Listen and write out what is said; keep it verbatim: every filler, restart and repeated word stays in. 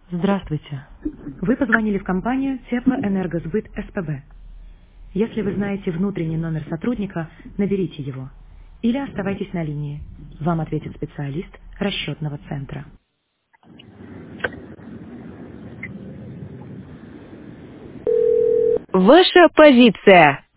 Здравствуйте. Вы позвонили в компанию Теплоэнергосбыт СПБ. Если вы знаете внутренний номер сотрудника, наберите его. Или оставайтесь на линии. Вам ответит специалист расчетного центра. Ваша позиция.